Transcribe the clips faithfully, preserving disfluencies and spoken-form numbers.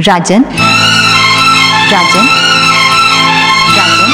राजन राजन राजन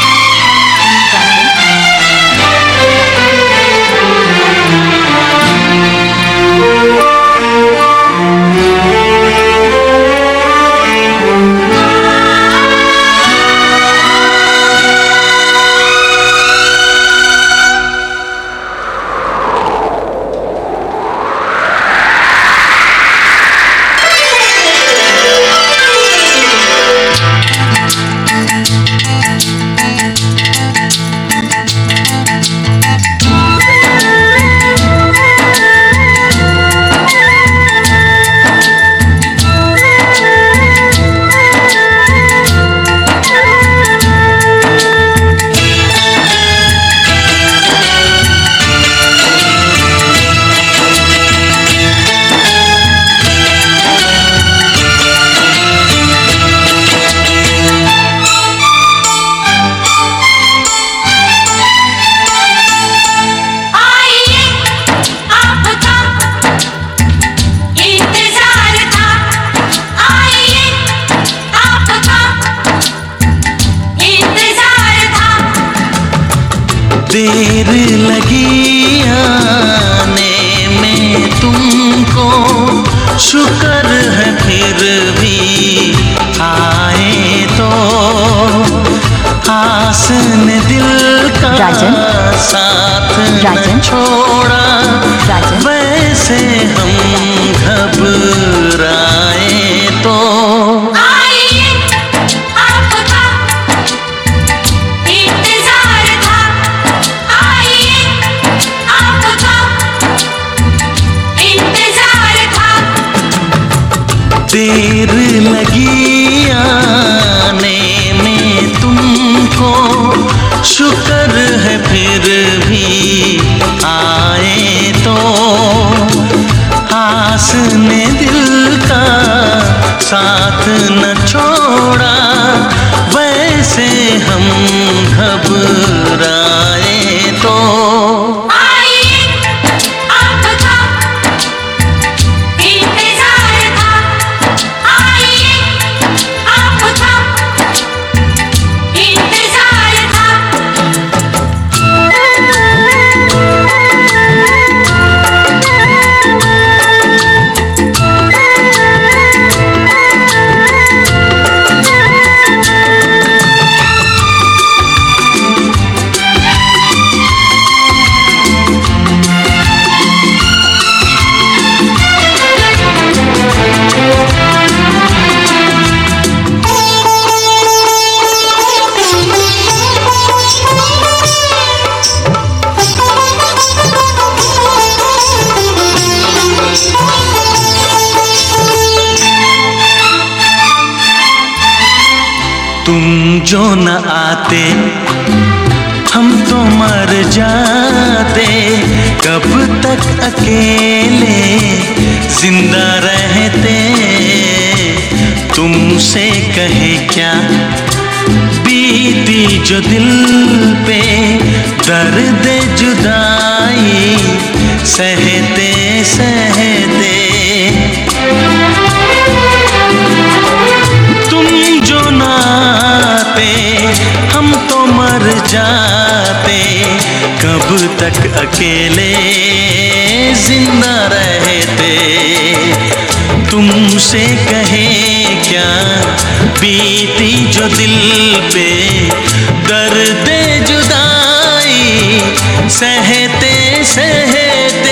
देर लगी आने में तुमको, शुक्र है फिर भी आए तो। आस ने दिल का राजन साथ राजन न छोड़ा, राजन वैसे हम घबराए तो। देर लगी आने में तुमको, शुक्र है फिर भी आए तो। आस ने दिल का साथ न छोड़ा, वैसे हम घबराए तो। तुम जो न आते हम तो मर जाते, कब तक अकेले जिंदा रहते। तुमसे कहे क्या बीती जो दिल पे, दर्द जुदाई सहते सहते। हम तो मर जाते, कब तक अकेले जिंदा रहते। तुमसे कहे क्या बीती जो दिल पे, दर्द जुदाई सहते सहते।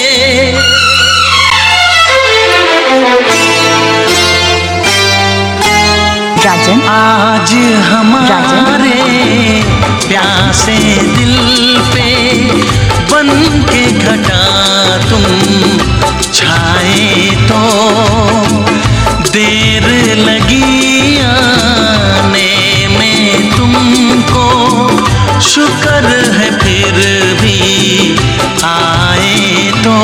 राजन आज हमारे प्यासे दिल पे, बन के घटा तुम छाए तो। देर लगी आने में तुमको, शुक्र है फिर भी आए तो।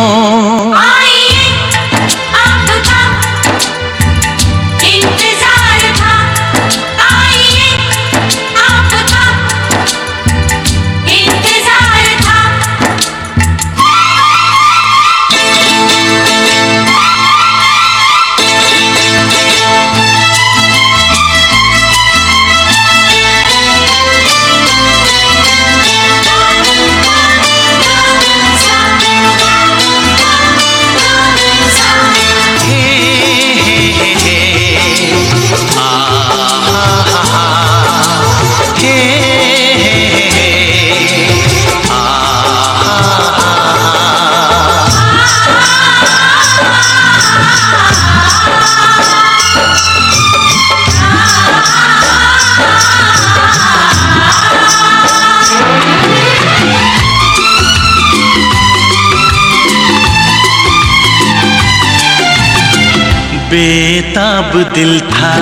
बेताब दिल था,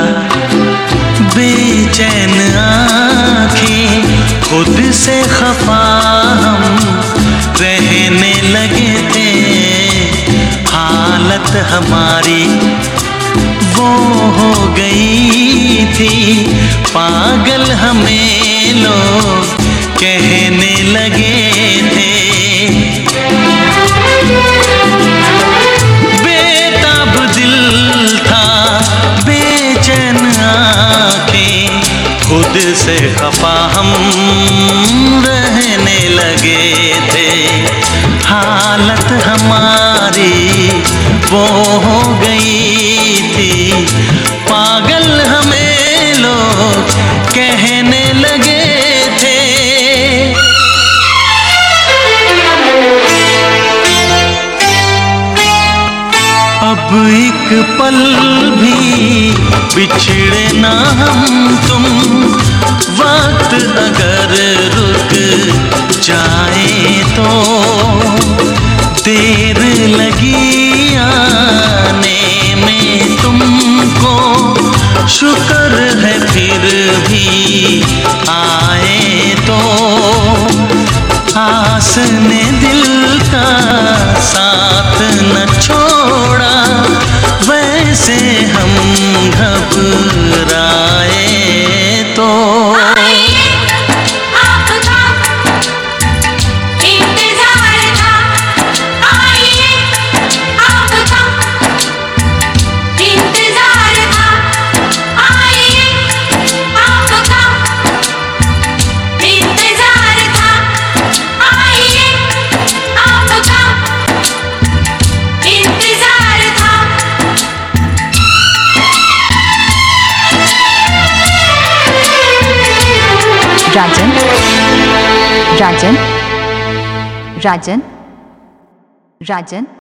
बेचैन आँखें, खुद से खफा हम रहने लगे थे। हालत हमारी वो हो गई थी, पागल हमें लोग कहने लगे थे। बेताब दिल था, बेचैन आँखें, खुद से खफा हम रहने लगे थे। हालत हमारी वो हो गई थी, पागल हमें लोग कहने लगे थे। अब एक पल भी बिछड़े ना हम तुम, वक्त अगर रुक जाए तो देर लगी आने में तुमको, शुक्र है फिर भी आए तो। आस ने दिल का साथ न छोड़ा, वैसे हम घबराए तो। राजन, राजन, राजन, राजन।